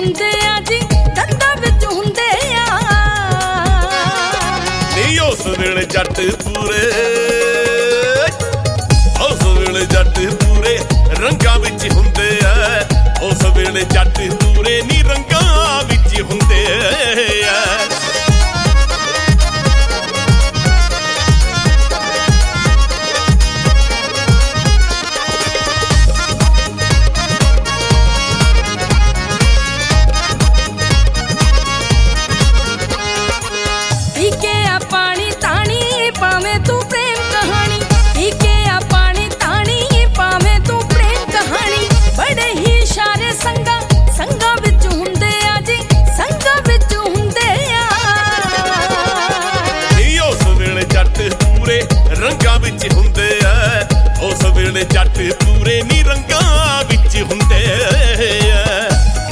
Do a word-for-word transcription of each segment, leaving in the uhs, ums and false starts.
ਹੁੰਦੇ ਆ ਜੀ ਦੰਦਾਂ ਵਿੱਚ ਹੁੰਦੇ ਆ ਨਹੀਂ ਉਸ ਵੇਲੇ ਜੱਟ ਪੂਰੇ ਉਸ ਵੇਲੇ ਜੱਟ ਪੂਰੇ ਰੰਗਾਂ ਵਿੱਚ ਹੁੰਦੇ ਆ ਉਸ ਵੇਲੇ ਜੱਟ ਪੂਰੇ ਨੀ ਰੰਗਾਂ ਵਿੱਚ ਹੁੰਦੇ ਆ ਰੰਗਾਂ ਵਿੱਚ ਹੁੰਦੇ ਆ ਉਸ ਵੇਲੇ ਜੱਟ ਪੂਰੇ ਨੀ ਰੰਗਾਂ ਵਿੱਚ ਹੁੰਦੇ ਆ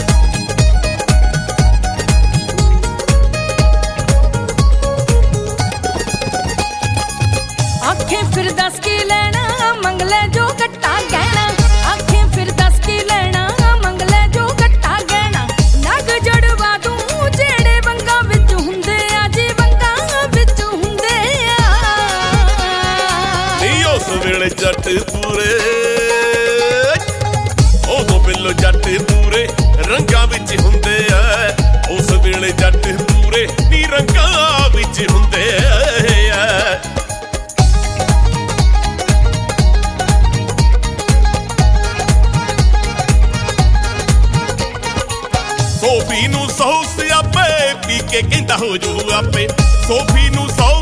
ਆਖੇ ਫਿਰ ਦੱਸ ਕੀ ਲੈਣਾ ਮੰਗ ਲੈ ਜੋ ਘੱਟਾ ਗਹਿਣਾ ਆਖੇ ਫਿਰ ਦੱਸ ਕੀ ਲੈਣਾ ਮੰਗ ਲੈ ਜੋ ਘੱਟਾ ਗਹਿਣਾ ਨਗ ਜੜਵਾ ਦੂੰ ਜਿਹੜੇ ਵੰਗਾਂ ਵਿੱਚ ਹੁੰਦੇ ਆ ਜੀ ਵੰਗਾਂ ਵਿੱਚ ਹੁੰਦੇ ਆ ਨਹੀਂ ਉਸ ਵੇਲੇ ਜੱਟ ਪੂਰੇ ਉਦੋਂ ਬਿੱਲੋ ਜੱਟ ਪੂਰੇ ਰੰਗਾਂ ਵਿੱਚ ਹੁੰਦੇ ਆ ਉਸ ਵੇਲੇ ਜੱਟ ਪੂਰੇ ਨੀ ਰੰਗਾਂ ਵਿੱਚ ਹੁੰਦੇ ਆ ਸੋਫੀ ਨੂੰ ਸੌ ਸਿਆਪੇ ਪੀ ਕੇ ਕਹਿੰਦਾ ਹੋ ਜੂ ਆਪੇ ਸੋਫੀ ਨੂੰ ਸੌ